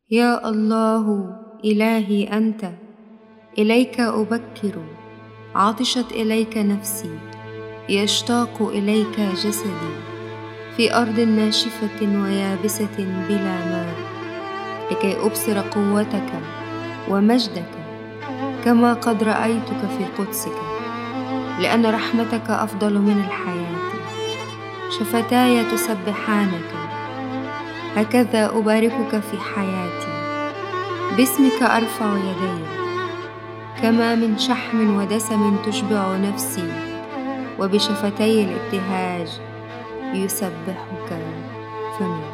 يا الله إلهي أنت، إليك أبكر، عطشت إليك نفسي، يشتاق إليك جسدي، في أرض ناشفة ويابسة بلا ماء، لكي أبصر قوتك ومجدك كما قد رأيتك في قدسك، لأن رحمتك أفضل من الحياة. شفتاي تسبحانك، هكذا أباركك في حياتي. باسمك أرفع يدي، كما من شحم ودسم تشبع نفسي، وبشفتي الابتهاج يسبحك فمي.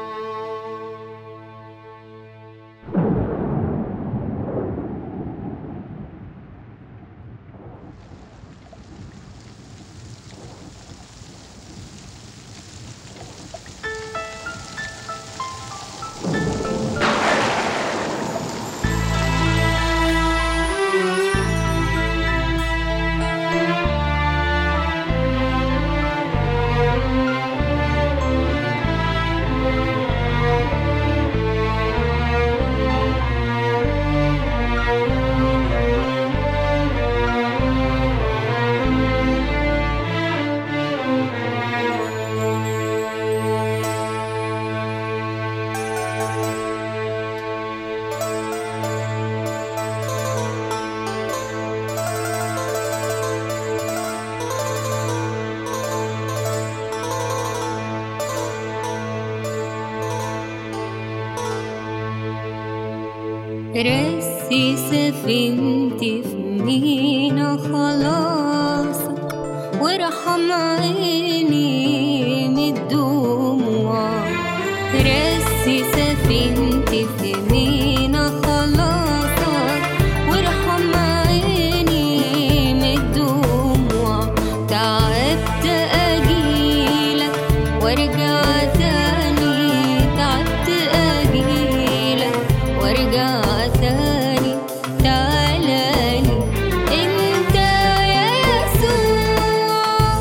رسي سفينتي في مينا خلاصك، وارحم عيني من الدموع. رسي سفينتي في مينا خلاصك، وارحم عيني من الدموع. تعبت أجيلك وارجع تاني، تعبت أجيلك وارجع تاني. تعالالي انت يا يسوع،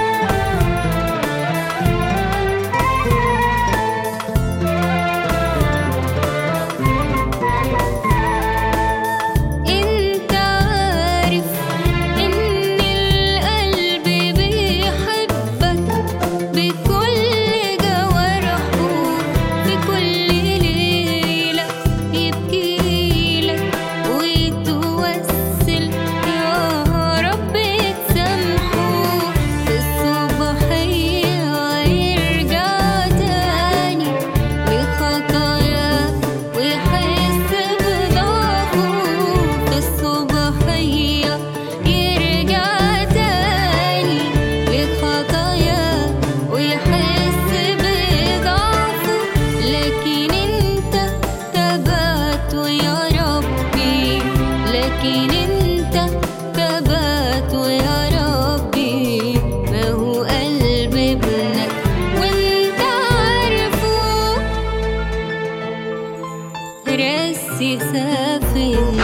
انت عارف ان القلب بيحبك بكل جوارحه، في كل ليلة يبكيلك ويتوسل يا رب تسامحه. في الصباحية يرجع تاني لخطاياه ويحس بضعفه. في الصباحية يرجع تاني لخطاياه ويحس بضعفه. لكن انت ثبات يا ربي، لكن انت ثبات يا ربي. ما هو قلب ابنك وانت عارفه. رسي سفينتي،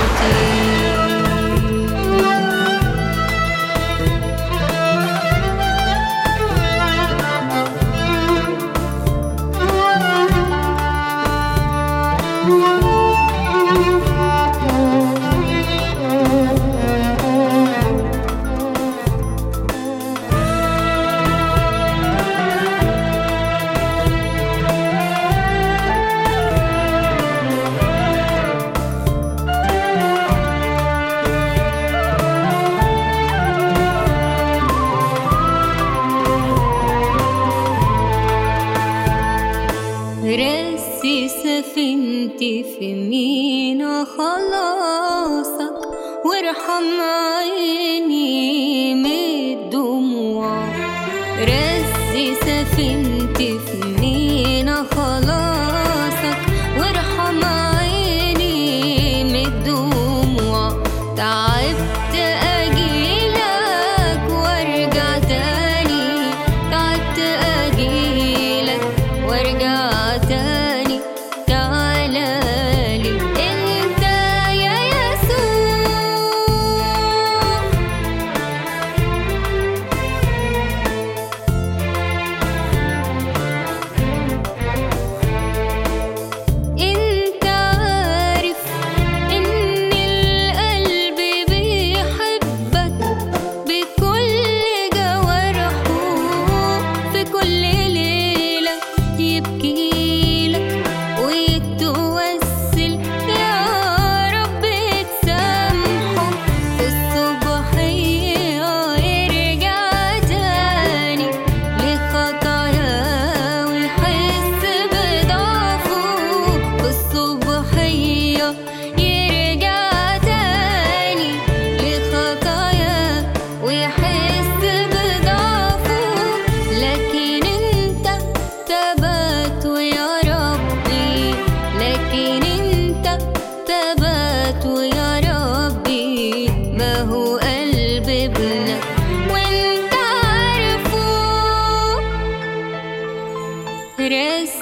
رسي سفينتي في مينا خلاصك، وارحم عيني من الدموع. رسي سفينتي في مينا خلاصك، وارحم عيني من الدموع. تعبت أجيلك وارجع تاني، تعبت أجيلك وارجع تاني. تعالالي انت يا يسوع،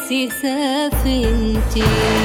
أسي سفينتي.